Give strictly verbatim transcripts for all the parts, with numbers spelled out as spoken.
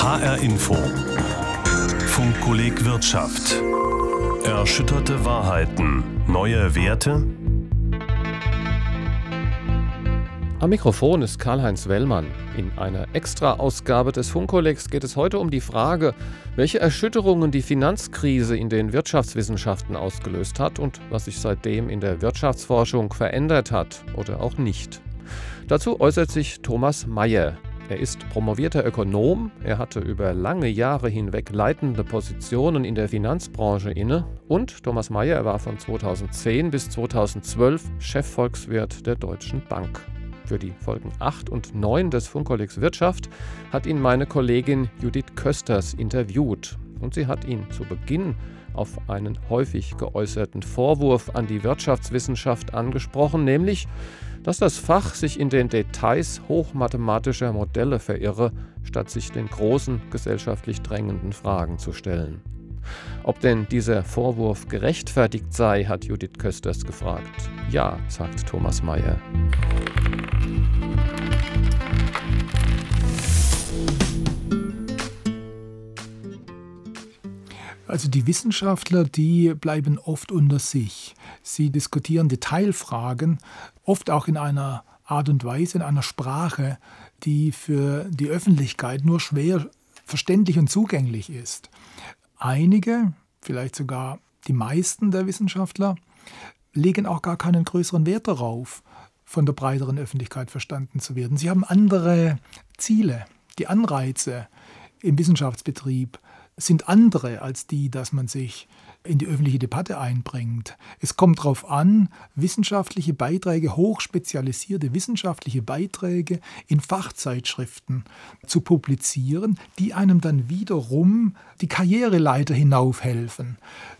H R Info. Funkkolleg Wirtschaft. Erschütterte Wahrheiten. Neue Werte. Am Mikrofon ist Karl-Heinz Wellmann. In einer Extra-Ausgabe des Funkkollegs geht es heute um die Frage, welche Erschütterungen die Finanzkrise in den Wirtschaftswissenschaften ausgelöst hat und was sich seitdem in der Wirtschaftsforschung verändert hat oder auch nicht. Dazu äußert sich Thomas Mayer. Er ist promovierter Ökonom, er hatte über lange Jahre hinweg leitende Positionen in der Finanzbranche inne und Thomas Mayer war von zweitausendzehn bis zweitausendzwölf Chefvolkswirt der Deutschen Bank. Für die Folgen acht und neun des Funkkollegs Wirtschaft hat ihn meine Kollegin Judith Kösters interviewt. Und sie hat ihn zu Beginn auf einen häufig geäußerten Vorwurf an die Wirtschaftswissenschaft angesprochen, nämlich, dass das Fach sich in den Details hochmathematischer Modelle verirre, statt sich den großen gesellschaftlich drängenden Fragen zu stellen. Ob denn dieser Vorwurf gerechtfertigt sei, hat Judith Kösters gefragt. Ja, sagt Thomas Mayer. Also die Wissenschaftler, die bleiben oft unter sich. Sie diskutieren Detailfragen, oft auch in einer Art und Weise, in einer Sprache, die für die Öffentlichkeit nur schwer verständlich und zugänglich ist. Einige, vielleicht sogar die meisten der Wissenschaftler, legen auch gar keinen größeren Wert darauf, von der breiteren Öffentlichkeit verstanden zu werden. Sie haben andere Ziele. Die Anreize im Wissenschaftsbetrieb sind andere als die, dass man sich in die öffentliche Debatte einbringt. Es kommt darauf an, wissenschaftliche Beiträge, hochspezialisierte wissenschaftliche Beiträge in Fachzeitschriften zu publizieren, die einem dann wiederum die Karriereleiter hinaufhelfen.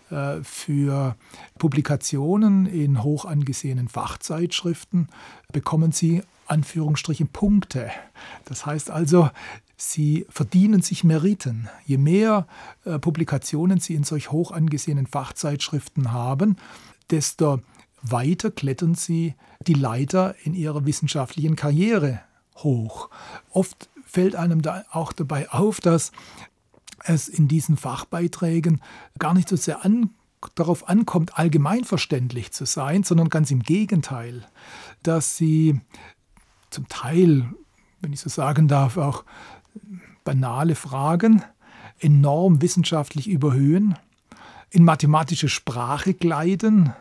Für Publikationen in hoch angesehenen Fachzeitschriften bekommen Sie Anführungsstrichen Punkte. Das heißt also, Sie verdienen sich Meriten. Je mehr äh, Publikationen Sie in solch hoch angesehenen Fachzeitschriften haben, desto weiter klettern Sie die Leiter in Ihrer wissenschaftlichen Karriere hoch. Oft fällt einem da auch dabei auf, dass es in diesen Fachbeiträgen gar nicht so sehr an, darauf ankommt, allgemeinverständlich zu sein, sondern ganz im Gegenteil, dass Sie zum Teil, wenn ich so sagen darf, auch banale Fragen enorm wissenschaftlich überhöhen, in mathematische Sprache gleiten,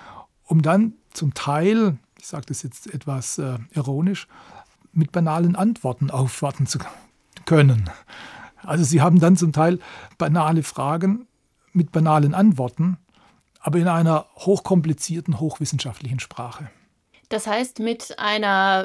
um dann zum Teil, ich sage das jetzt etwas äh, ironisch, mit banalen Antworten aufwarten zu können. Also sie haben dann zum Teil banale Fragen mit banalen Antworten, aber in einer hochkomplizierten, hochwissenschaftlichen Sprache. Das heißt, mit einer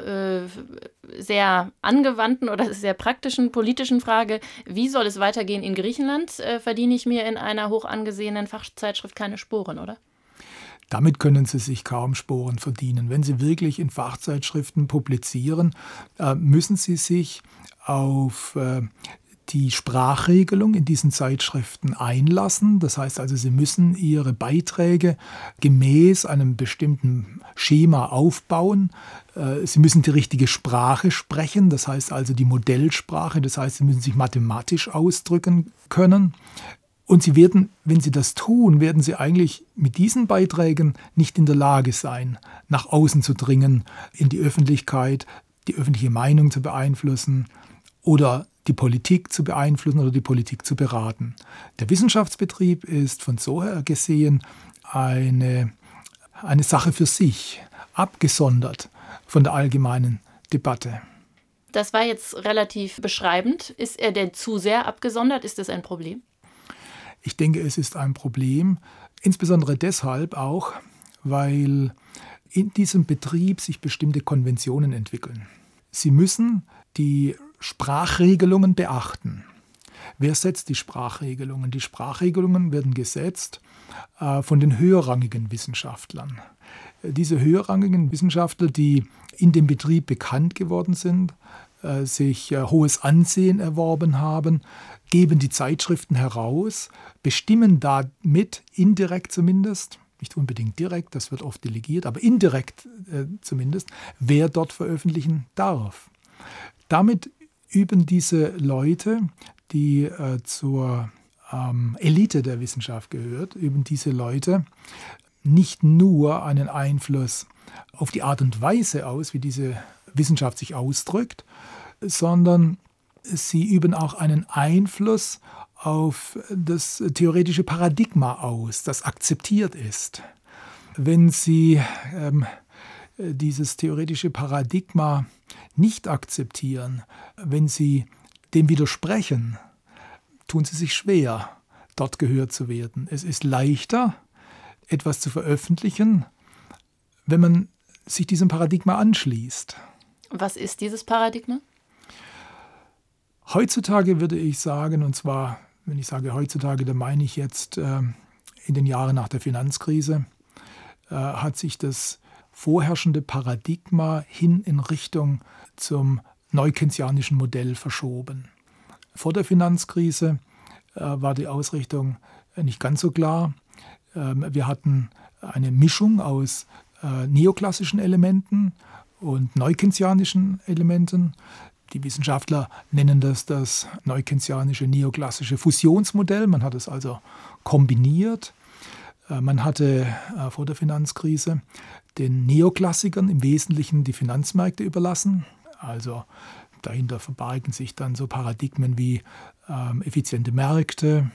äh, sehr angewandten oder sehr praktischen politischen Frage, wie soll es weitergehen in Griechenland, äh, verdiene ich mir in einer hoch angesehenen Fachzeitschrift keine Sporen, oder? Damit können Sie sich kaum Sporen verdienen. Wenn Sie wirklich in Fachzeitschriften publizieren, äh, müssen Sie sich auf äh, die Sprachregelung in diesen Zeitschriften einlassen. Das heißt also, Sie müssen Ihre Beiträge gemäß einem bestimmten Schema aufbauen. Sie müssen die richtige Sprache sprechen, das heißt also die Modellsprache. Das heißt, Sie müssen sich mathematisch ausdrücken können. Und Sie werden, wenn Sie das tun, werden Sie eigentlich mit diesen Beiträgen nicht in der Lage sein, nach außen zu dringen, in die Öffentlichkeit, die öffentliche Meinung zu beeinflussen oder die Politik zu beeinflussen oder die Politik zu beraten. Der Wissenschaftsbetrieb ist von so her gesehen eine, eine Sache für sich, abgesondert von der allgemeinen Debatte. Das war jetzt relativ beschreibend. Ist er denn zu sehr abgesondert? Ist das ein Problem? Ich denke, es ist ein Problem, insbesondere deshalb auch, weil in diesem Betrieb sich bestimmte Konventionen entwickeln. Sie müssen die Sprachregelungen beachten. Wer setzt die Sprachregelungen? Die Sprachregelungen werden gesetzt äh, von den höherrangigen Wissenschaftlern. Diese höherrangigen Wissenschaftler, die in dem Betrieb bekannt geworden sind, äh, sich äh, hohes Ansehen erworben haben, geben die Zeitschriften heraus, bestimmen damit indirekt zumindest, nicht unbedingt direkt, das wird oft delegiert, aber indirekt äh, zumindest, wer dort veröffentlichen darf. Damit üben diese Leute die äh, zur ähm, Elite der Wissenschaft gehört, üben diese Leute nicht nur einen Einfluss auf die Art und Weise aus, wie diese Wissenschaft sich ausdrückt, sondern sie üben auch einen Einfluss auf das theoretische Paradigma aus, das akzeptiert ist. Wenn Sie ähm, dieses theoretische Paradigma nicht akzeptieren, wenn Sie dem widersprechen, tun Sie sich schwer, dort gehört zu werden. Es ist leichter, etwas zu veröffentlichen, wenn man sich diesem Paradigma anschließt. Was ist dieses Paradigma? Heutzutage würde ich sagen, und zwar, wenn ich sage heutzutage, dann meine ich jetzt äh, in den Jahren nach der Finanzkrise, äh, hat sich das vorherrschende Paradigma hin in Richtung zum neukeynesianischen Modell verschoben. Vor der Finanzkrise äh, war die Ausrichtung äh, nicht ganz so klar. Ähm, wir hatten eine Mischung aus äh, neoklassischen Elementen und neukeynesianischen Elementen. Die Wissenschaftler nennen das das neukeynesianische neoklassische Fusionsmodell. Man hat es also kombiniert. Äh, man hatte äh, vor der Finanzkrise den Neoklassikern im Wesentlichen die Finanzmärkte überlassen. Also dahinter verbargen sich dann so Paradigmen wie ähm, effiziente Märkte,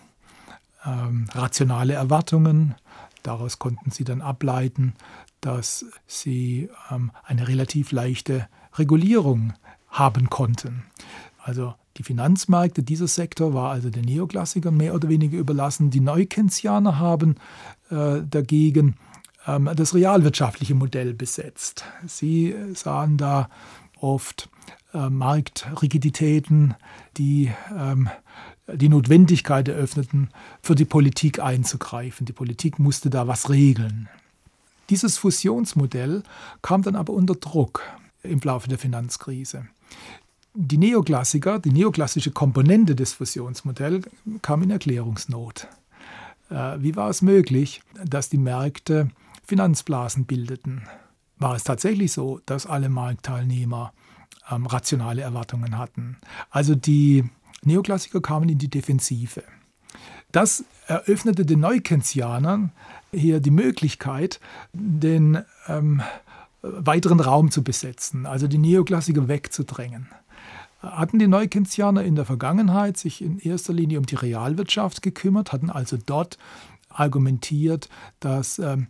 ähm, rationale Erwartungen. Daraus konnten sie dann ableiten, dass sie ähm, eine relativ leichte Regulierung haben konnten. Also die Finanzmärkte, dieser Sektor war also den Neoklassikern mehr oder weniger überlassen. Die Neukeynesianer haben äh, dagegen ähm, das realwirtschaftliche Modell besetzt. Sie sahen da oft äh, Marktrigiditäten, die ähm, die Notwendigkeit eröffneten, für die Politik einzugreifen. Die Politik musste da was regeln. Dieses Fusionsmodell kam dann aber unter Druck im Laufe der Finanzkrise. Die Neoklassiker, die neoklassische Komponente des Fusionsmodells, kam in Erklärungsnot. Äh, wie war es möglich, dass die Märkte Finanzblasen bildeten? War es tatsächlich so, dass alle Marktteilnehmer ähm, rationale Erwartungen hatten? Also die Neoklassiker kamen in die Defensive. Das eröffnete den Neukeynesianern hier die Möglichkeit, den ähm, weiteren Raum zu besetzen, also die Neoklassiker wegzudrängen. Hatten die Neukeynesianer in der Vergangenheit sich in erster Linie um die Realwirtschaft gekümmert, hatten also dort argumentiert, dass ähm,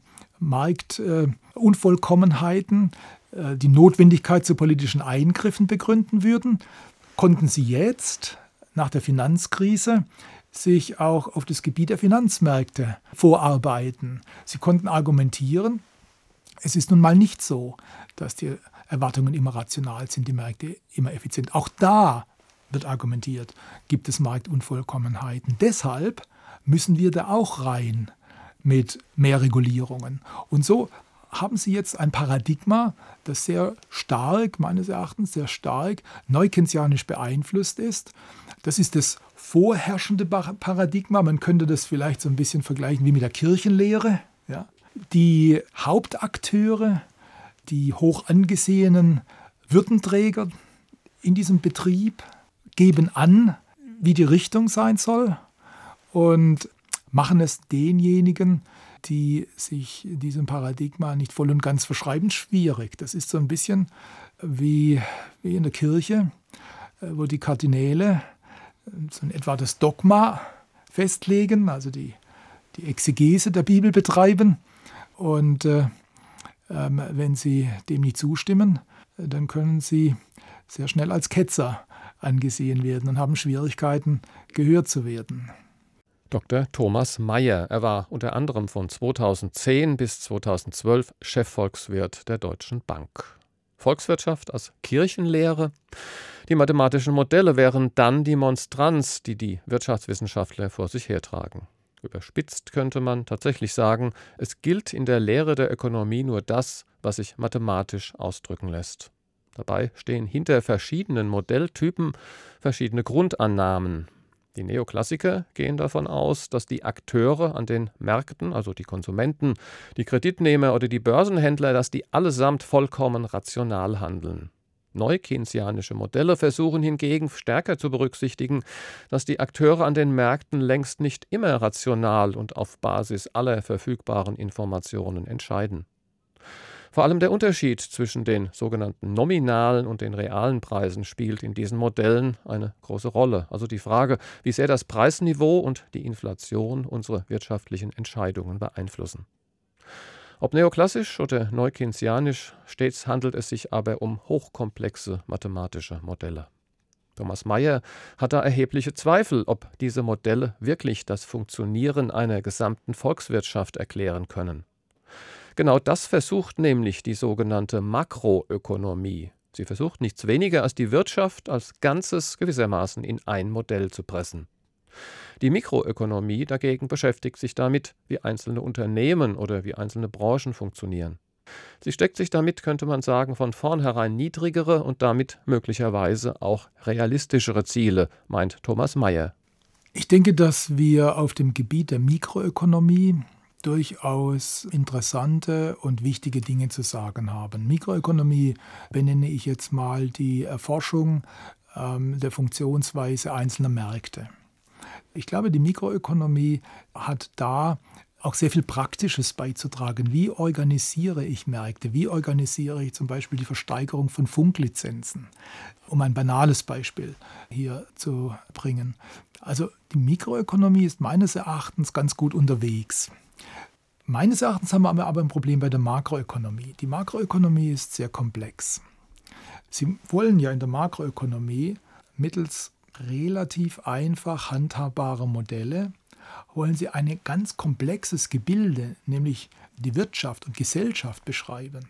Marktunvollkommenheiten äh, die Notwendigkeit zu politischen Eingriffen begründen würden, konnten sie jetzt nach der Finanzkrise sich auch auf das Gebiet der Finanzmärkte vorarbeiten. Sie konnten argumentieren, es ist nun mal nicht so, dass die Erwartungen immer rational sind, die Märkte immer effizient. Auch da wird argumentiert, gibt es Marktunvollkommenheiten. Deshalb müssen wir da auch rein mit mehr Regulierungen. Und so haben Sie jetzt ein Paradigma, das sehr stark, meines Erachtens, sehr stark neukeynesianisch beeinflusst ist. Das ist das vorherrschende Paradigma. Man könnte das vielleicht so ein bisschen vergleichen wie mit der Kirchenlehre. Ja. Die Hauptakteure, die hoch angesehenen Würdenträger in diesem Betrieb geben an, wie die Richtung sein soll und machen es denjenigen, die sich diesem Paradigma nicht voll und ganz verschreiben, schwierig. Das ist so ein bisschen wie, wie in der Kirche, wo die Kardinäle so in etwa das Dogma festlegen, also die, die Exegese der Bibel betreiben. Und äh, ähm, wenn sie dem nicht zustimmen, dann können sie sehr schnell als Ketzer angesehen werden und haben Schwierigkeiten, gehört zu werden. Doktor Thomas Mayer. Er war unter anderem von zweitausendzehn bis zweitausendzwölf Chefvolkswirt der Deutschen Bank. Volkswirtschaft als Kirchenlehre. Die mathematischen Modelle wären dann die Monstranz, die die Wirtschaftswissenschaftler vor sich hertragen. Überspitzt könnte man tatsächlich sagen, es gilt in der Lehre der Ökonomie nur das, was sich mathematisch ausdrücken lässt. Dabei stehen hinter verschiedenen Modelltypen verschiedene Grundannahmen. Die Neoklassiker gehen davon aus, dass die Akteure an den Märkten, also die Konsumenten, die Kreditnehmer oder die Börsenhändler, dass die allesamt vollkommen rational handeln. Neu-keynesianische Modelle versuchen hingegen stärker zu berücksichtigen, dass die Akteure an den Märkten längst nicht immer rational und auf Basis aller verfügbaren Informationen entscheiden. Vor allem der Unterschied zwischen den sogenannten nominalen und den realen Preisen spielt in diesen Modellen eine große Rolle. Also die Frage, wie sehr das Preisniveau und die Inflation unsere wirtschaftlichen Entscheidungen beeinflussen. Ob neoklassisch oder neu-keynesianisch, stets handelt es sich aber um hochkomplexe mathematische Modelle. Thomas Mayer hat da erhebliche Zweifel, ob diese Modelle wirklich das Funktionieren einer gesamten Volkswirtschaft erklären können. Genau das versucht nämlich die sogenannte Makroökonomie. Sie versucht nichts weniger als die Wirtschaft als Ganzes gewissermaßen in ein Modell zu pressen. Die Mikroökonomie dagegen beschäftigt sich damit, wie einzelne Unternehmen oder wie einzelne Branchen funktionieren. Sie steckt sich damit, könnte man sagen, von vornherein niedrigere und damit möglicherweise auch realistischere Ziele, meint Thomas Mayer. Ich denke, dass wir auf dem Gebiet der Mikroökonomie durchaus interessante und wichtige Dinge zu sagen haben. Mikroökonomie benenne ich jetzt mal die Erforschung ähm, der Funktionsweise einzelner Märkte. Ich glaube, die Mikroökonomie hat da auch sehr viel Praktisches beizutragen. Wie organisiere ich Märkte? Wie organisiere ich zum Beispiel die Versteigerung von Funklizenzen? Um ein banales Beispiel hier zu bringen. Also die Mikroökonomie ist meines Erachtens ganz gut unterwegs. Meines Erachtens haben wir aber ein Problem bei der Makroökonomie. Die Makroökonomie ist sehr komplex. Sie wollen ja in der Makroökonomie mittels relativ einfach handhabbare Modelle, wollen Sie ein ganz komplexes Gebilde, nämlich die Wirtschaft und Gesellschaft beschreiben.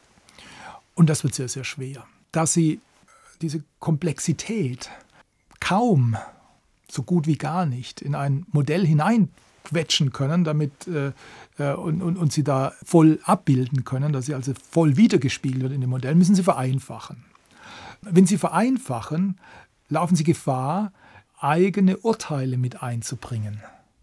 Und das wird sehr, sehr schwer. Da Sie diese Komplexität kaum, so gut wie gar nicht, in ein Modell hineinquetschen können, damit äh, und, und, und Sie da voll abbilden können, dass Sie also voll wiedergespiegelt wird in dem Modell, müssen Sie vereinfachen. Wenn Sie vereinfachen, laufen Sie Gefahr, eigene Urteile mit einzubringen.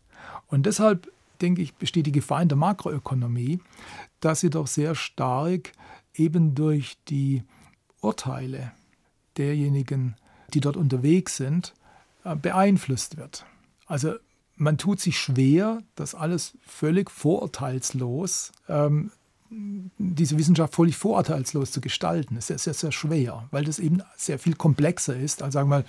Und deshalb, denke ich, besteht die Gefahr in der Makroökonomie, dass sie doch sehr stark eben durch die Urteile derjenigen, die dort unterwegs sind, beeinflusst wird. Also man tut sich schwer, das alles völlig vorurteilslos, ähm, diese Wissenschaft völlig vorurteilslos zu gestalten. Das ist sehr, sehr, sehr schwer, weil das eben sehr viel komplexer ist als, sagen wir mal,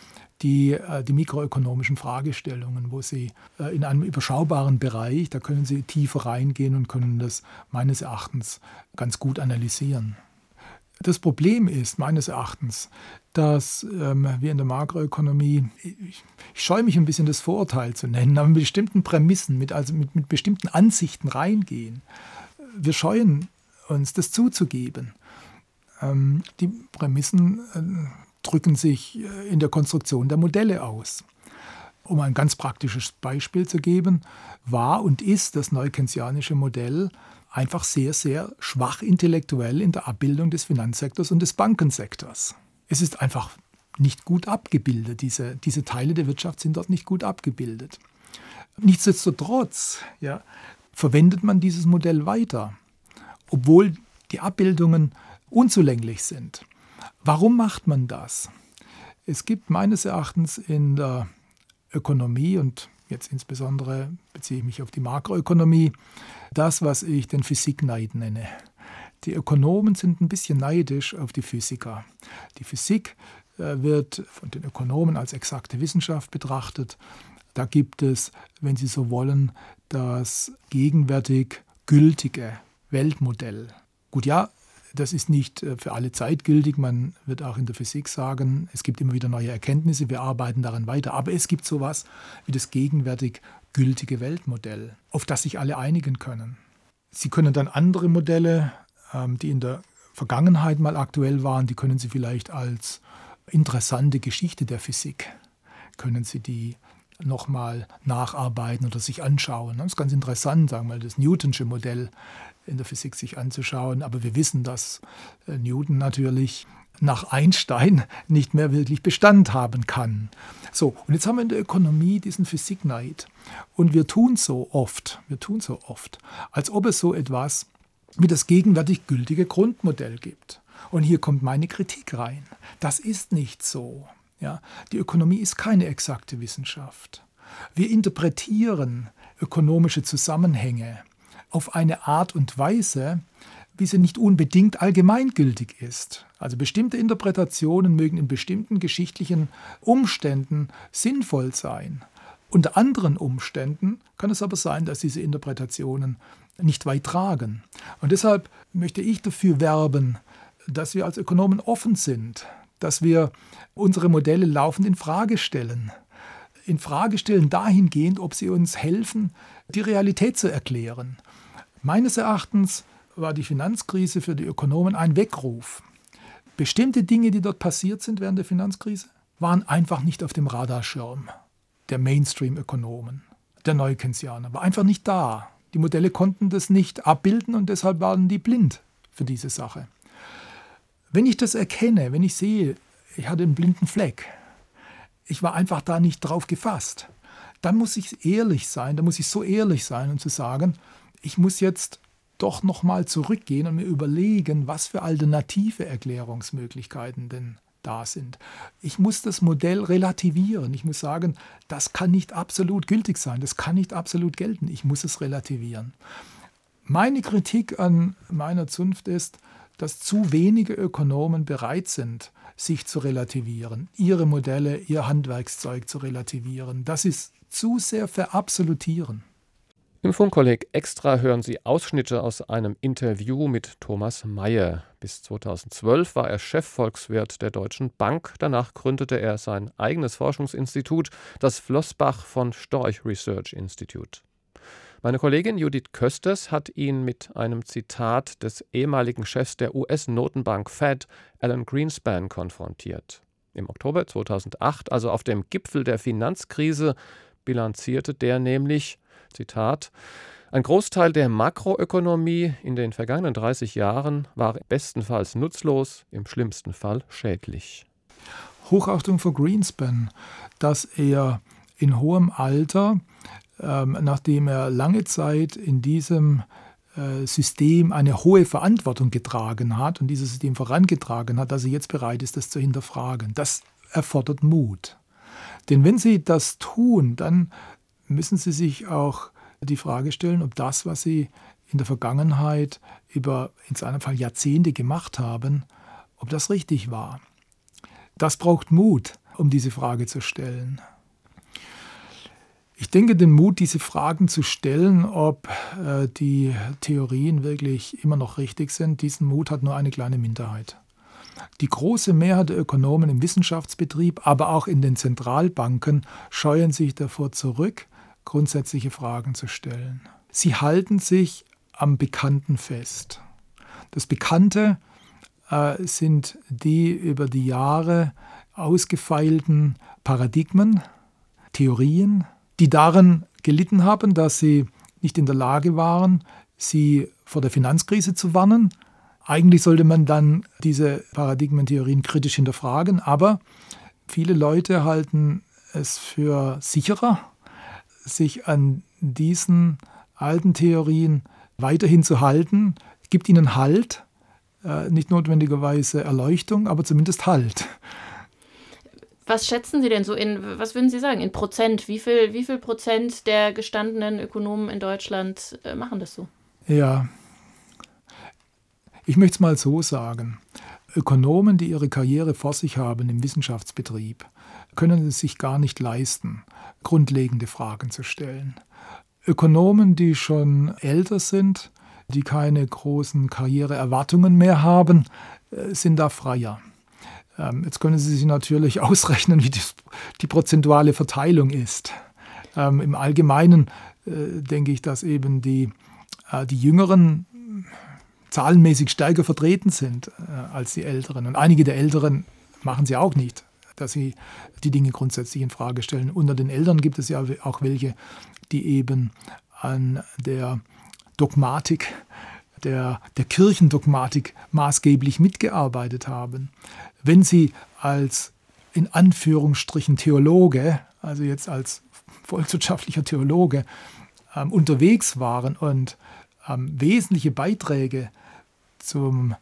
die, die mikroökonomischen Fragestellungen, wo Sie in einem überschaubaren Bereich, da können Sie tiefer reingehen und können das meines Erachtens ganz gut analysieren. Das Problem ist meines Erachtens, dass ähm, wir in der Makroökonomie, ich, ich scheue mich ein bisschen das Vorurteil zu nennen, aber mit bestimmten Prämissen, mit, also mit, mit bestimmten Ansichten reingehen. Wir scheuen uns, das zuzugeben. Ähm, die Prämissen äh, drücken sich in der Konstruktion der Modelle aus. Um ein ganz praktisches Beispiel zu geben, war und ist das neu-keynesianische Modell einfach sehr, sehr schwach intellektuell in der Abbildung des Finanzsektors und des Bankensektors. Es ist einfach nicht gut abgebildet. Diese, diese Teile der Wirtschaft sind dort nicht gut abgebildet. Nichtsdestotrotz ja, verwendet man dieses Modell weiter, obwohl die Abbildungen unzulänglich sind. Warum macht man das? Es gibt meines Erachtens in der Ökonomie und jetzt insbesondere beziehe ich mich auf die Makroökonomie, das, was ich den Physikneid nenne. Die Ökonomen sind ein bisschen neidisch auf die Physiker. Die Physik äh, wird von den Ökonomen als exakte Wissenschaft betrachtet. Da gibt es, wenn Sie so wollen, das gegenwärtig gültige Weltmodell. Gut, ja, das ist nicht für alle Zeit gültig. Man wird auch in der Physik sagen, es gibt immer wieder neue Erkenntnisse, wir arbeiten daran weiter. Aber es gibt sowas wie das gegenwärtig gültige Weltmodell, auf das sich alle einigen können. Sie können dann andere Modelle, die in der Vergangenheit mal aktuell waren, die können Sie vielleicht als interessante Geschichte der Physik, können Sie die nochmal nacharbeiten oder sich anschauen. Das ist ganz interessant, sagen wir mal, das Newtonsche Modell in der Physik sich anzuschauen. Aber wir wissen, dass Newton natürlich nach Einstein nicht mehr wirklich Bestand haben kann. So, und jetzt haben wir in der Ökonomie diesen Physikneid. Und wir tun so oft, wir tun so oft, als ob es so etwas wie das gegenwärtig gültige Grundmodell gibt. Und hier kommt meine Kritik rein. Das ist nicht so. Ja? Die Ökonomie ist keine exakte Wissenschaft. Wir interpretieren ökonomische Zusammenhänge auf eine Art und Weise, wie sie nicht unbedingt allgemeingültig ist. Also bestimmte Interpretationen mögen in bestimmten geschichtlichen Umständen sinnvoll sein. Unter anderen Umständen kann es aber sein, dass diese Interpretationen nicht weit tragen. Und deshalb möchte ich dafür werben, dass wir als Ökonomen offen sind, dass wir unsere Modelle laufend in Frage stellen. In Frage stellen dahingehend, ob sie uns helfen, die Realität zu erklären. Meines Erachtens war die Finanzkrise für die Ökonomen ein Weckruf. Bestimmte Dinge, die dort passiert sind während der Finanzkrise, waren einfach nicht auf dem Radarschirm der Mainstream-Ökonomen, der Neukeynesianer, war einfach nicht da. Die Modelle konnten das nicht abbilden und deshalb waren die blind für diese Sache. Wenn ich das erkenne, wenn ich sehe, ich hatte einen blinden Fleck, ich war einfach da nicht drauf gefasst, dann muss ich ehrlich sein, dann muss ich so ehrlich sein und zu sagen, ich muss jetzt doch nochmal zurückgehen und mir überlegen, was für alternative Erklärungsmöglichkeiten denn da sind. Ich muss das Modell relativieren. Ich muss sagen, das kann nicht absolut gültig sein, das kann nicht absolut gelten. Ich muss es relativieren. Meine Kritik an meiner Zunft ist, dass zu wenige Ökonomen bereit sind, sich zu relativieren, ihre Modelle, ihr Handwerkszeug zu relativieren. Das ist zu sehr verabsolutieren. Im Funkkolleg Extra hören Sie Ausschnitte aus einem Interview mit Thomas Mayer. Bis zweitausendzwölf war er Chefvolkswirt der Deutschen Bank. Danach gründete er sein eigenes Forschungsinstitut, das Flossbach von Storch Research Institute. Meine Kollegin Judith Kösters hat ihn mit einem Zitat des ehemaligen Chefs der U S-Notenbank Fed, Alan Greenspan, konfrontiert. Im Oktober zweitausendacht, also auf dem Gipfel der Finanzkrise, bilanzierte der nämlich, Zitat, ein Großteil der Makroökonomie in den vergangenen dreißig Jahren war bestenfalls nutzlos, im schlimmsten Fall schädlich. Hochachtung vor Greenspan, dass er in hohem Alter, ähm, nachdem er lange Zeit in diesem äh, System eine hohe Verantwortung getragen hat und dieses System vorangetragen hat, dass er jetzt bereit ist, das zu hinterfragen. Das erfordert Mut. Denn wenn Sie das tun, dann müssen Sie sich auch die Frage stellen, ob das, was Sie in der Vergangenheit über, in seinem Fall Jahrzehnte gemacht haben, ob das richtig war. Das braucht Mut, um diese Frage zu stellen. Ich denke, den Mut, diese Fragen zu stellen, ob äh, die Theorien wirklich immer noch richtig sind, diesen Mut hat nur eine kleine Minderheit. Die große Mehrheit der Ökonomen im Wissenschaftsbetrieb, aber auch in den Zentralbanken, scheuen sich davor zurück, grundsätzliche Fragen zu stellen. Sie halten sich am Bekannten fest. Das Bekannte äh, sind die über die Jahre ausgefeilten Paradigmen, Theorien, die darin gelitten haben, dass sie nicht in der Lage waren, sie vor der Finanzkrise zu warnen. Eigentlich sollte man dann diese Paradigmentheorien kritisch hinterfragen, aber viele Leute halten es für sicherer, sich an diesen alten Theorien weiterhin zu halten, gibt ihnen Halt, äh, nicht notwendigerweise Erleuchtung, aber zumindest Halt. Was schätzen Sie denn so in, was würden Sie sagen, in Prozent? Wie viel, wie viel Prozent der gestandenen Ökonomen in Deutschland äh, machen das so? Ja, ich möchte es mal so sagen. Ökonomen, die ihre Karriere vor sich haben im Wissenschaftsbetrieb, können es sich gar nicht leisten, grundlegende Fragen zu stellen. Ökonomen, die schon älter sind, die keine großen Karriereerwartungen mehr haben, sind da freier. Jetzt können Sie sich natürlich ausrechnen, wie die, die prozentuale Verteilung ist. Im Allgemeinen denke ich, dass eben die, die Jüngeren zahlenmäßig stärker vertreten sind als die Älteren. Und einige der Älteren machen sie auch nicht, dass sie die Dinge grundsätzlich in Frage stellen. Unter den Eltern gibt es ja auch welche, die eben an der Dogmatik, der, der Kirchendogmatik maßgeblich mitgearbeitet haben. Wenn sie als in Anführungsstrichen Theologe, also jetzt als volkswirtschaftlicher Theologe, ähm, unterwegs waren und ähm, wesentliche Beiträge zum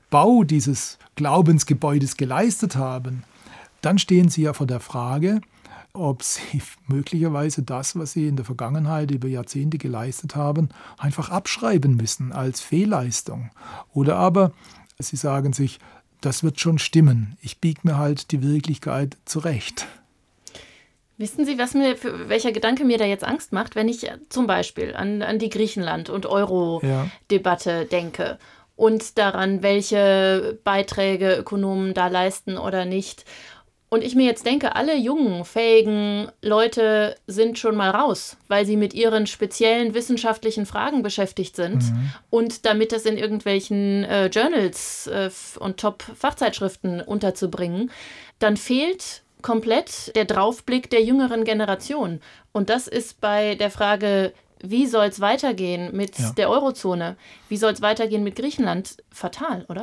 Bau dieses Glaubensgebäudes geleistet haben, dann stehen sie ja vor der Frage, ob sie möglicherweise das, was sie in der Vergangenheit über Jahrzehnte geleistet haben, einfach abschreiben müssen als Fehlleistung. Oder aber sie sagen sich, das wird schon stimmen, ich biege mir halt die Wirklichkeit zurecht. Wissen Sie, was mir, für, welcher Gedanke mir da jetzt Angst macht, wenn ich zum Beispiel an, an die Griechenland- und Euro-Debatte ja. denke und daran, welche Beiträge Ökonomen da leisten oder nicht. Und ich mir jetzt denke, alle jungen, fähigen Leute sind schon mal raus, weil sie mit ihren speziellen wissenschaftlichen Fragen beschäftigt sind. Mhm. Und damit das in irgendwelchen äh, Journals äh, und Top-Fachzeitschriften unterzubringen, dann fehlt komplett der Draufblick der jüngeren Generation. Und das ist bei der Frage, wie soll es weitergehen mit ja. der Eurozone, wie soll es weitergehen mit Griechenland, fatal, oder?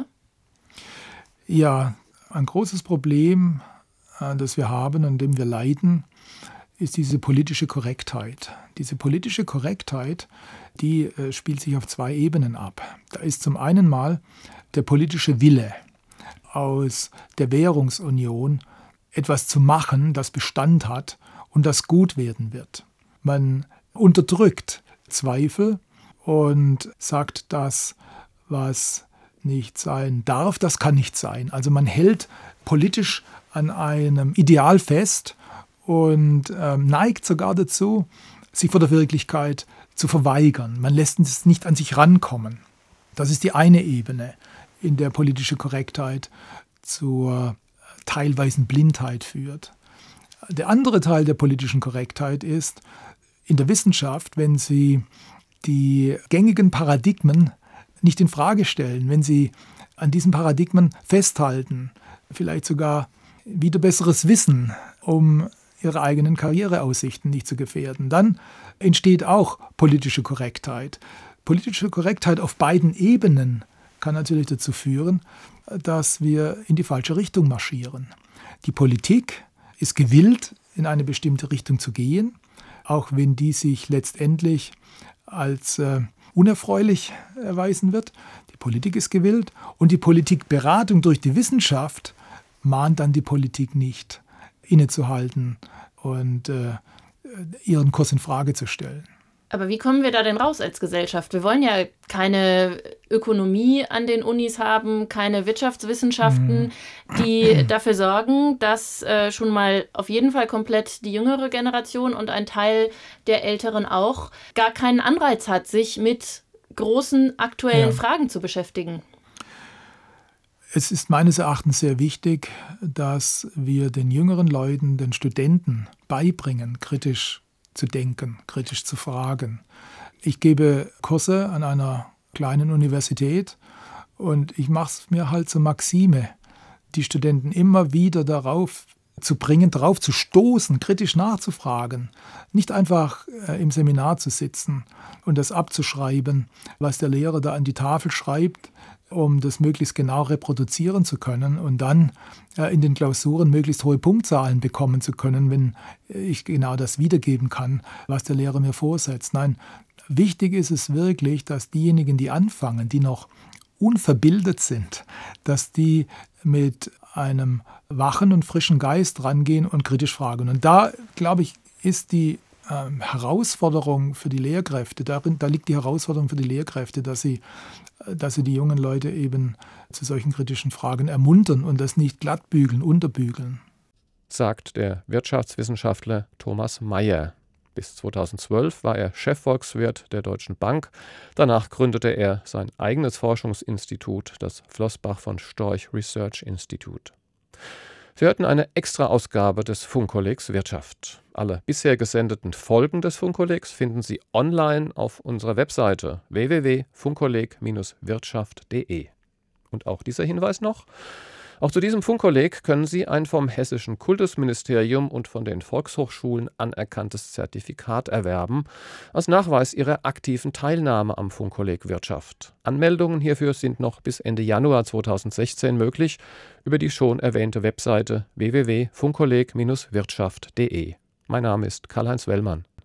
Ja, ein großes Problem, das wir haben, an dem wir leiden, ist diese politische Korrektheit. Diese politische Korrektheit, die äh, spielt sich auf zwei Ebenen ab. Da ist zum einen mal der politische Wille, aus der Währungsunion etwas zu machen, das Bestand hat und das gut werden wird. Man unterdrückt Zweifel und sagt, das, was nicht sein darf, das kann nicht sein. Also man hält politisch an einem Ideal fest und ähm, neigt sogar dazu, sich vor der Wirklichkeit zu verweigern. Man lässt es nicht an sich rankommen. Das ist die eine Ebene, in der politische Korrektheit zur teilweisen Blindheit führt. Der andere Teil der politischen Korrektheit ist in der Wissenschaft, wenn sie die gängigen Paradigmen nicht in Frage stellen, wenn sie an diesen Paradigmen festhalten, vielleicht sogar wieder besseres Wissen, um ihre eigenen Karriereaussichten nicht zu gefährden. Dann entsteht auch politische Korrektheit. Politische Korrektheit auf beiden Ebenen kann natürlich dazu führen, dass wir in die falsche Richtung marschieren. Die Politik ist gewillt, in eine bestimmte Richtung zu gehen, auch wenn die sich letztendlich als äh, unerfreulich erweisen wird. Die Politik ist gewillt und die Politikberatung durch die Wissenschaft mahnt dann die Politik nicht, innezuhalten und äh, ihren Kurs in Frage zu stellen. Aber wie kommen wir da denn raus als Gesellschaft? Wir wollen ja keine Ökonomie an den Unis haben, keine Wirtschaftswissenschaften, die dafür sorgen, dass äh, schon mal auf jeden Fall komplett die jüngere Generation und ein Teil der Älteren auch gar keinen Anreiz hat, sich mit großen aktuellen ja. Fragen zu beschäftigen. Es ist meines Erachtens sehr wichtig, dass wir den jüngeren Leuten, den Studenten beibringen, kritisch zu denken, kritisch zu fragen. Ich gebe Kurse an einer kleinen Universität und ich mache es mir halt zur Maxime, die Studenten immer wieder darauf zu bringen, darauf zu stoßen, kritisch nachzufragen. Nicht einfach äh, im Seminar zu sitzen und das abzuschreiben, was der Lehrer da an die Tafel schreibt, um das möglichst genau reproduzieren zu können und dann äh, in den Klausuren möglichst hohe Punktzahlen bekommen zu können, wenn ich genau das wiedergeben kann, was der Lehrer mir vorsetzt. Nein, wichtig ist es wirklich, dass diejenigen, die anfangen, die noch unverbildet sind, dass die mit einem wachen und frischen Geist rangehen und kritisch fragen. Und da, glaube ich, ist die ähm, Herausforderung für die Lehrkräfte, darin, da liegt die Herausforderung für die Lehrkräfte, dass sie, dass sie die jungen Leute eben zu solchen kritischen Fragen ermuntern und das nicht glattbügeln, unterbügeln. Sagt der Wirtschaftswissenschaftler Thomas Mayer. Bis zweitausendzwölf war er Chefvolkswirt der Deutschen Bank. Danach gründete er sein eigenes Forschungsinstitut, das Flossbach von Storch Research Institute. Sie hörten eine Extra-Ausgabe des Funkkollegs Wirtschaft. Alle bisher gesendeten Folgen des Funkkollegs finden Sie online auf unserer Webseite w w w punkt funkkolleg Bindestrich wirtschaft punkt de. Und auch dieser Hinweis noch: Auch zu diesem Funkkolleg können Sie ein vom Hessischen Kultusministerium und von den Volkshochschulen anerkanntes Zertifikat erwerben, als Nachweis Ihrer aktiven Teilnahme am Funkkolleg Wirtschaft. Anmeldungen hierfür sind noch bis Ende Januar zweitausendsechzehn möglich über die schon erwähnte Webseite w w w punkt funkkolleg Bindestrich wirtschaft punkt de. Mein Name ist Karl-Heinz Wellmann.